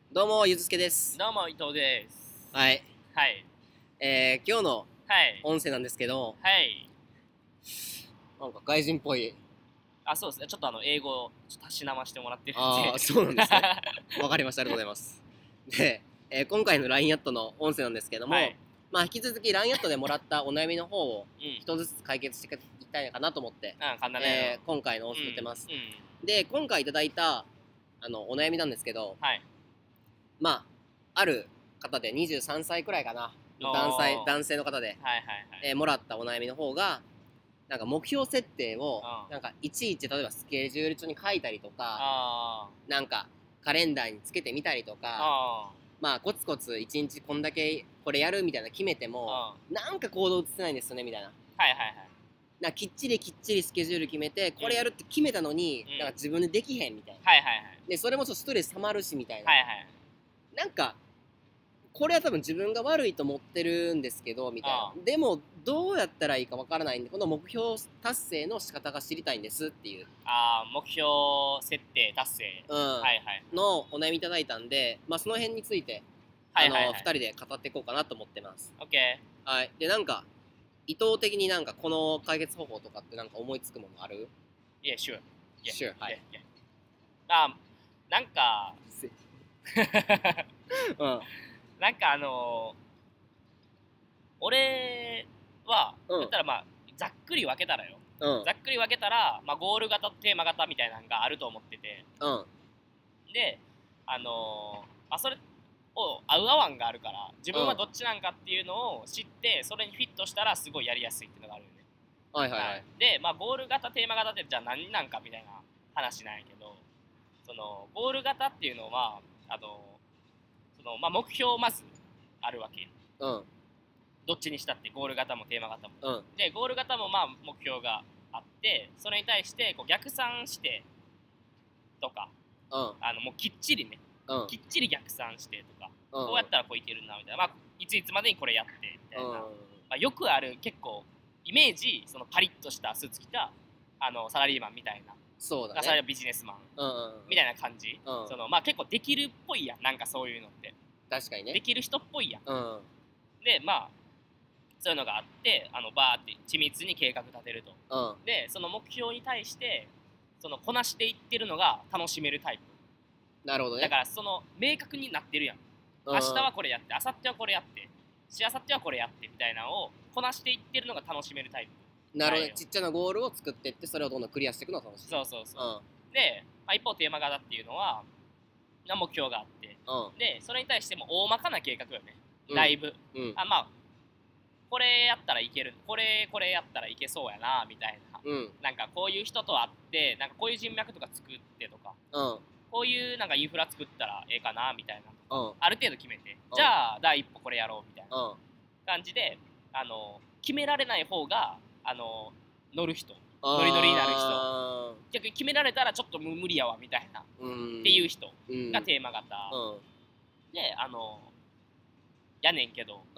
どうもゆずすけです。 どうも伊藤です。 はい、 はい。 今日のはい。 音声なんですけど、 はい。 なんか外人っぽい。 あ、そうですね。ちょっと英語をちょっとたしなましてもらってるんああ、 で。 そうなんですね。わかりました。ありがとうございます。で、今回の LINE アットの音声なんですけども、 はい。 まあ引き続き LINE アットでもらったお悩みの方をうん。 一つずつ解決していきたいのかなと思って、 うん、簡単ね。 今回のうん。 音声撮ってます。 うん。うん。 で、今回いただいたお悩みなんですけど、 はい。 まあある方で23歳くらいかな、 おー。 男性の方で、 はいはいはい。 もらったお悩みの方が、なんか目標設定をうん。 なんかいちいち例えばスケジュール帳に書いたりとか、 あなんかカレンダーにつけてみたりとあ。 か、 あまあコツコツ一日こんだけこれやるみたいな決めてもあ。うん。 なんか行動移せないんですよねみたいな。 はいはいはい。 なんかきっちりスケジュール決めてこれやるって決めたのに、 うん。 なんか自分でできへんみたいな。 はいはいはい。 でそれもちょっとストレス溜まるしみたいな。 はいはいはい。 なんかこれは多分自分が悪いと思ってるんですけどみたいな。でもどうやったらいいかわからないんでこの目標達成の仕方が知りたいんですっていう、 ああ、目標設定達成。 うん、 はいはい。 のお悩みいただいたんで、まあ、その辺について2 はいはいはい。 人で語っていこうかなと思ってます。 オッケはい。でなんか意図的になんかこの解決方法とかってなんか思いつくものある？ ー。いえ、sure。いえ、 Sure。はい。 いえ。あ、なんか、 うん。 なんか俺は、 うん。 言ったらまあ、ざっくり分けたらよ。 うん。 ざっくり分けたら、まあ、ゴール型とテーマ型みたいなのがあると思ってて。 うん。 で、まあ、それを合う合わんがあるから、自分はうん。 どっちなんかっていうのを知って、それにフィットしたらすごいやりやすいっていうのがあるよね。はい。 はいはいはい。 で、まあ、ゴール型、テーマ型ってじゃあ何なんかみたいな話なんやけど、その、ゴール型っていうのは、まあ、目標まずあるわけ。 うん。 どっちにしたってゴール型もテーマ型も。 うん。 でゴール型もまあ目標があってそれに対してこう逆算してとかうん。 もうきっちりねうん。 きっちり逆算してとか、 うん。 こうやったらこういけるなみたいな、まあ、いついつまでにこれやってみたいな、 うん。 まあ、よくある結構イメージそのパリッとしたスーツ着たサラリーマンみたいな、 そうだね。 サラリーマンビジネスマンうん。 みたいな感じ、 うん。 まあ結構できるっぽいやん、なんかそういうのって確かにね。 できる人っぽいやん。 うん。 でまあそういうのがあってバーって緻密に計画立てると。 うん。 でその目標に対してこなしていってるのが楽しめるタイプなるほどね。 だから、明確になってるやん。 うん。 明日はこれやって、明後日はこれやって、しあさってはこれやってみたいなのをこなしていってるのが楽しめるタイプなるほどね。 なんよ。 ちっちゃなゴールを作っていってそれをどんどんクリアしていくのが楽しい。 そうそうそうん。 う。で、まあ、一方テーマ型っていうのは目標があって、 うん。 でそれに対しても大まかな計画よね。 うん。 だいぶ、 うん。 まあこれやったらいける、これやったらいけそうやなみたいな、 うん。 なんかこういう人と会ってなんかこういう人脈とか作ってとか、 うん。 こういうなんかインフラ作ったらええかなみたいな、 うん。 ある程度決めて、 うんじゃあ第一歩これやろうみたいなうん。 感じで、決められない方が乗る人、ノリノリになる人、逆に決められたらちょっと無理やわみたいなっていう人がテーマ型、でやねんけど、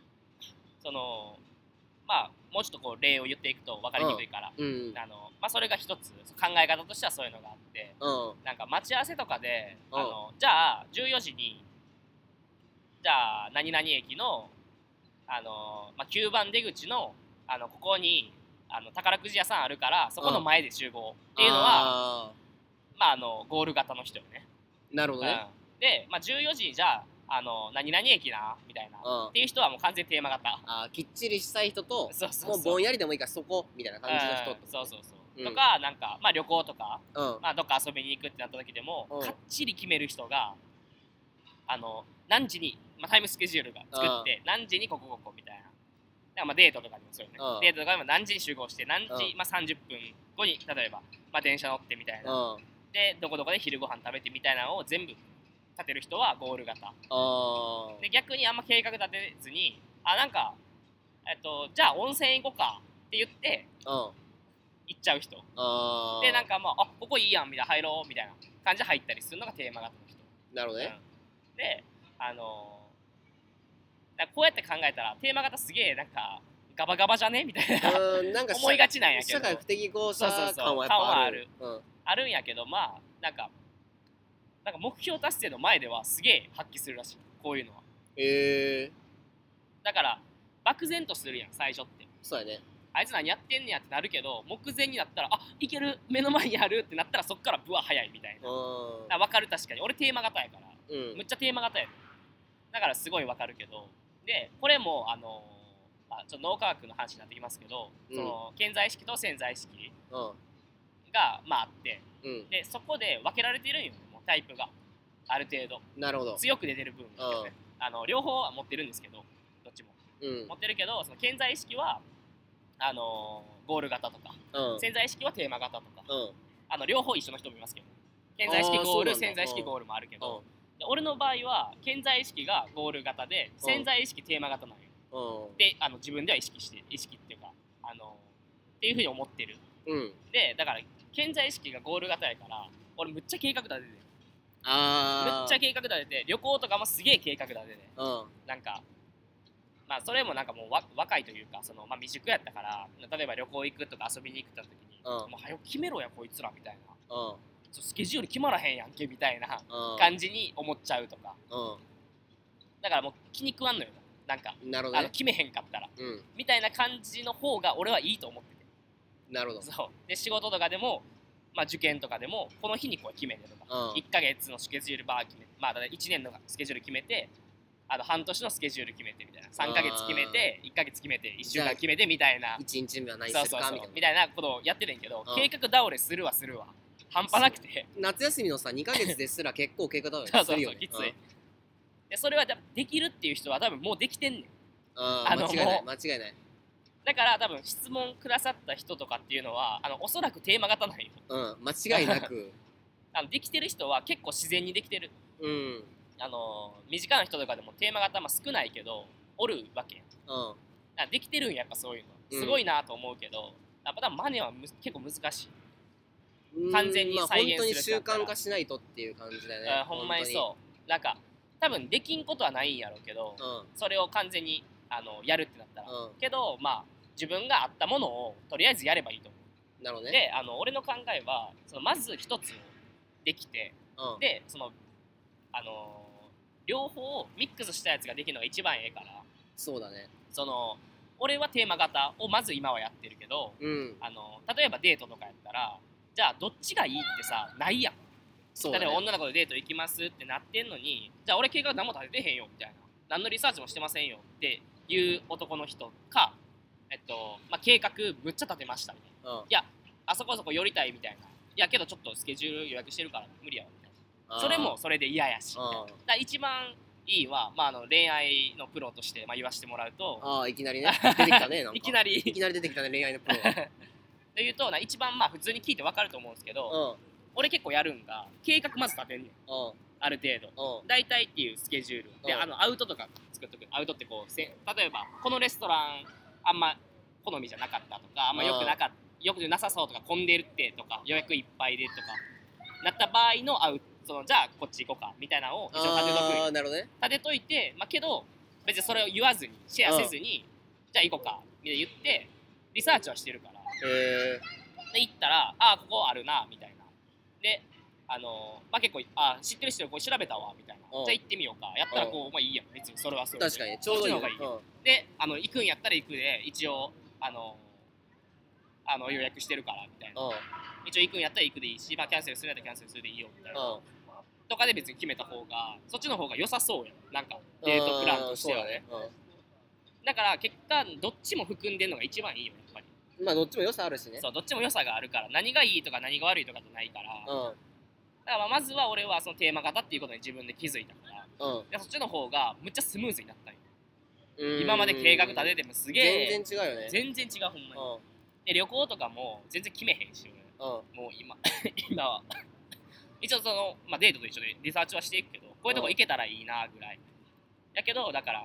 まあもうちょっとこう例を言っていくと分かりにくいから、まあ、それが一つ考え方としてはそういうのがあって、なんか待ち合わせとかで、じゃあ14時にじゃあ何々駅の、まあ、9番出口の、ここに宝くじ屋さんあるからそこの前で集合っていうのは、まあ、ゴール型の人よね。 なるほどね。 で、まあ、14時じゃあ何々駅なみたいな、っていう人はもう完全テーマ型。 きっちりしたい人と、 そうそうそう、 もうぼんやりでもいいからそこみたいな感じの人、 そうそうそう、とかなんか、まあ、旅行とか、 まあ、どっか遊びに行くってなった時でも、 かっちり決める人が何時に、まあ、タイムスケジュールが作って何時にここみたいな。だからまあデートとかでもそうよね。デートとかでも何時に集合して何時、まあ、30分後に例えば、まあ、電車乗ってみたいな、でどこどこで昼ご飯食べてみたいなのを全部立てる人はゴール型で、逆にあんま計画立てずになんかじゃあ温泉行こうかって言って行っちゃう人で、なんかまあここいいやんみたいな、入ろうみたいな感じで入ったりするのがテーマ型の人。 なるほどね。 でだこうやって考えたらテーマ型すげえなんかガバガバじゃねみたいななんか思いがちなんやけど、 社会不適合者感はやっ感はぱある。 あるんやけど、まあなんか、 なんか目標達成の前ではすげえ発揮するらしい、こういうのは。だから漠然とするやん最初って。 そうやね。 あいつ何やってんねやってなるけど、目前になったら、あ、いける、目の前にあるってなったら、そっからブワ早いみたいな。分かる。確かに俺テーマ型やから、むっちゃテーマ型やね。だからすごい分かるけど、でこれもちょっと脳科学の話になってきますけど、その顕在意識と潜在意識があって、でそこで分けられてるんよね、もうタイプがある程度。 なるほど。 強く出てる部分ですね。両方は持ってるんですけど、どっちも、持ってるけど、その顕在意識はゴール型とか、潜在意識はテーマ型とか、両方一緒の人もいますけど、顕在意識ゴール、潜在意識ゴールもあるけど、俺の場合は顕在意識がゴール型で潜在意識テーマ型なんよ。で自分では意識っていうかっていうふうに思ってる。でだから顕在意識がゴール型やから俺むっちゃ計画立ててる。むっちゃ計画立てて、旅行とかもすげえ計画立てて、なんかまあそれもなんかもう若いというか、その未熟やったから、例えば旅行行くとか遊びに行くって時に、もう早く決めろやこいつらみたいな、スケジュール決まらへんやんけみたいな感じに思っちゃうとか、だからもう気に食わんのよ、なんか決めへんかったら、みたいな感じの方が俺はいいと思ってて。 なるほど。 そうで仕事とかでも、受験とかでもこの日にこう決めてとか、1ヶ月のスケジュールバー決めて、1年のスケジュール決めて、半年のスケジュール決めてみたいな、3ヶ月決めて、1ヶ月決めて、1週間決めてみたいな、 1日目は何するかみたいなことをやってるんやけど、計画倒れするわ半端なくて、 夏休みのさ2ヶ月ですら結構計画倒れするよね。 きつい。でそれはできるっていう人は多分もうできてんねん。 間違いない。 だから多分質問くださった人とかっていうのはおそらくテーマ型なんよ。 間違いなくできてる人は結構自然にできてる。身近な人とかでもテーマ型少ないけどおるわけやん。できてるんやっぱそういうのすごいなと思うけど、やっぱ多分マネは結構難しい。完全に再現する。 本当に習慣化しないとっていう感じだよね。 ほんまにそう。なんか多分できんことはないんやろうけど、それを完全にやるってなったら、けど自分があったものをとりあえずやればいいと思う。 なるほどね。 で俺の考えはまず一つできて、で両方ミックスしたやつができるのが一番ええから。 そうだね。 俺はテーマ型をまず今はやってるけど、例えばデートとかやったら、じゃあどっちがいいってさないやん。例えば女の子とデート行きますってなってんのに、じゃあ俺計画何も立ててへんよみたいな、何のリサーチもしてませんよっていう男の人か、計画むっちゃ立てましたみたいな、いやあそこ寄りたいみたいな、いやけどちょっとスケジュール予約してるから無理やわみたいな、それもそれで嫌やし、だ一番いいは、恋愛のプロとして、言わせてもらうと、 いきなりね出てきたね。なんかいきなり出てきたね、恋愛のプロというと一番普通に聞いて分かると思うんですけど、俺結構やるんが計画まず立てんねん。ある程度大体っていうスケジュールで、アウトとか作っとく。アウトってこう例えばこのレストランあんま好みじゃなかったとか、あんまよくなさそうとか、混んでるってとか、予約いっぱいでとかなった場合のじゃあこっち行こうかみたいなのを一応立てとく。 なるほどね。 立てといて、けど別にそれを言わずにシェアせずに、じゃあ行こうかみたいな言ってリサーチはしてるから、で行ったらここあるなみたいな、で結構知ってる人こう調べたわみたいな、じゃあ行ってみようか、やったらこういいやん別にそれはそれで。 確かにちょうどいいのがいい。 で行くんやったら行くで、一応予約してるからみたいな、一応行くんやったら行くでいいし、キャンセルするんやったらキャンセルするでいいよみたいな、とかで別に決めた方が、そっちの方が良さそうやん、なんかデートプランとしてはね。だから結果どっちも含んでるのが一番いいよやっぱり。 どっちも良さあるしね。 そう、どっちも良さがあるから、何がいいとか何が悪いとかじゃないから、だからまずは俺はそのテーマ型っていうことに自分で気づいたから、でそっちの方がむっちゃスムーズになったんよ。今まで計画立ててもすげえ全然違うよね。 全然違う、ほんまに。で旅行とかも全然決めへんし、もう今は一応デートと一緒でリサーチはしていくけど、こういうとこ行けたらいいなぐらいやけど、だから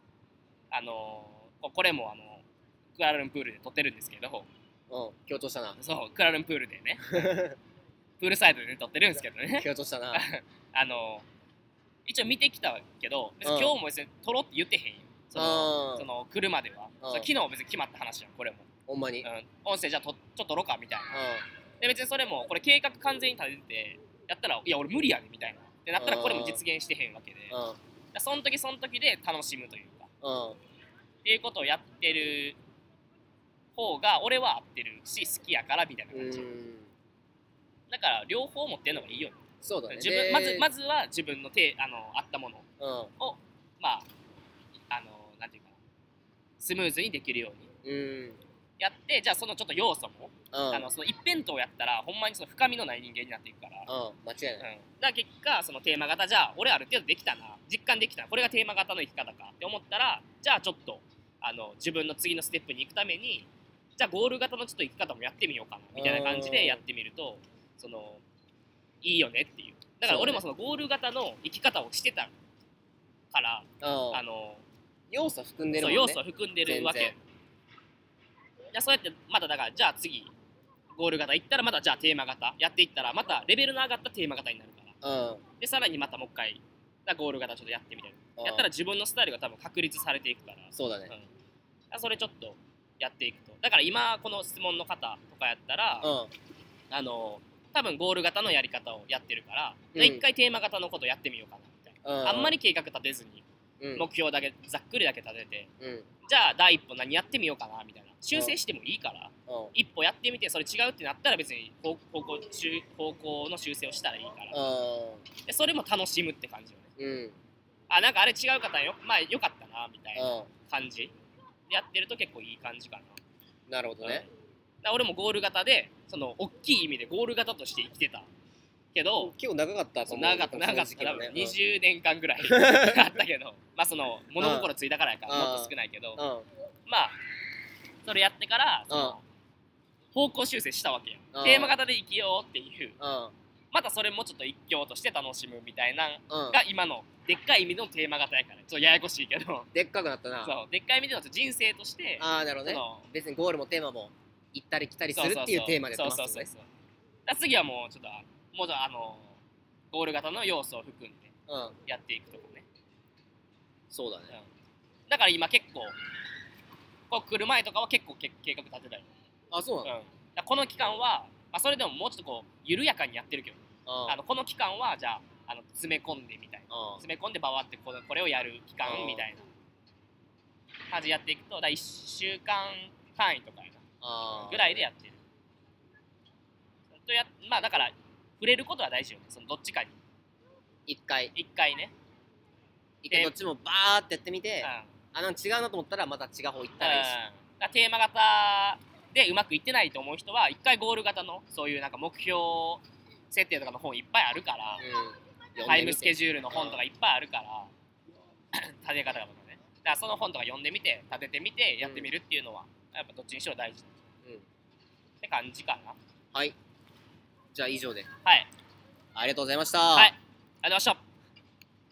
これもクアラルンプールで撮ってるんですけど、 強調したな。 そう、クアラルンプールでねプールサイドで撮ってるんですけどね強調したな一応見てきたけど、別に今日も別に撮ろうって言ってへんよ。その来るまでは、昨日別に決まった話やん、これも。 ほんまに。 音声じゃあちょっと撮ろうかみたいな。で別にそれもこれ計画完全に立ててやったら、いや俺無理やねみたいな。 ってなったらこれも実現してへんわけで、その時その時で楽しむというか、っていうことをやってる方が俺は合ってるし好きやからみたいな感じ。だから両方持ってるのがいいよね。 そうだね。 まずは自分のあったものを、まあなんていうかな、スムーズにできるようにやって、じゃあそのちょっと要素も、その一辺倒やったらほんまにその深みのない人間になっていくから、 間違いない。 だから結果そのテーマ型、じゃあ俺ある程度できたな、実感できたな、これがテーマ型の生き方かって思ったら、じゃあちょっと自分の次のステップに行くために、じゃあゴール型のちょっと生き方もやってみようかなみたいな感じでやってみると、そのいいよねっていう。だから俺もそのゴール型の生き方をしてたから、 要素含んでるもんね。 そう、要素含んでるわけ。じゃあそうやってまただから、じゃあ次ゴール型行ったらまたじゃあテーマ型やっていったら、またレベルの上がったテーマ型になるから、でさらにまたもう一回ゴール型ちょっとやってみたいな、やったら自分のスタイルが多分確立されていくから。 そうだね。 それちょっとやっていくと、だから今この質問の方とかやったら、多分ゴール型のやり方をやってるから、一回テーマ型のことやってみようかなみたいな、あんまり計画立てずに目標だけざっくりだけ立てて、じゃあ第一歩何やってみようかなみたいな、修正してもいいから、一歩やってみてそれ違うってなったら別に方向の修正をしたらいいから、でそれも楽しむって感じよね。なんかあれ違うかったよ、まあよかったなみたいな感じでやってると結構いい感じかな。 なるほどね。 だ俺もゴール型で、その大きい意味でゴール型として生きてたけど、 結構長かったと思う。 長かった20年間ぐらいあったけど、まあその物心ついたからやからもっと少ないけど、まあそれやってからその方向修正したわけよ。テーマ型で生きようっていう、またそれもちょっと一興として楽しむみたいなが今のでっかい意味のテーマ型やから、ちょっとややこしいけど、 でっかくなったな。 そう、でっかい意味での人生として、 なるほどね。別にゴールもテーマも行ったり来たりするっていうテーマでやってますね。 次はもうちょっとゴール型の要素を含んでやっていくとかね。 そうだね。 だから今結構こう来る前とかは結構計画立てたり。 そうなの。 この期間は、それでももうちょっとこう緩やかにやってるけど、この期間はじゃあ詰め込んでみたいな、詰め込んでバワってこれをやる期間みたいな感じでやっていくと、1週間単位とかやなぐらいでやってると、まあだから触れることは大事よね。そのどっちかに一回ね、 どっちもバーってやってみて、なんか違うなと思ったらまた違う方行ったらいいし、 テーマ型でうまくいってないと思う人は一回ゴール型のそういうなんか目標設定とかの本いっぱいあるから、タイムスケジュールの本とかいっぱいあるから立て方とかね、だからその本とか読んでみて立ててみてやってみるっていうのはやっぱどっちにしろ大事って感じかな。 はい、じゃあ以上で。 はい、 ありがとうございました。 はい、ありがとうございました。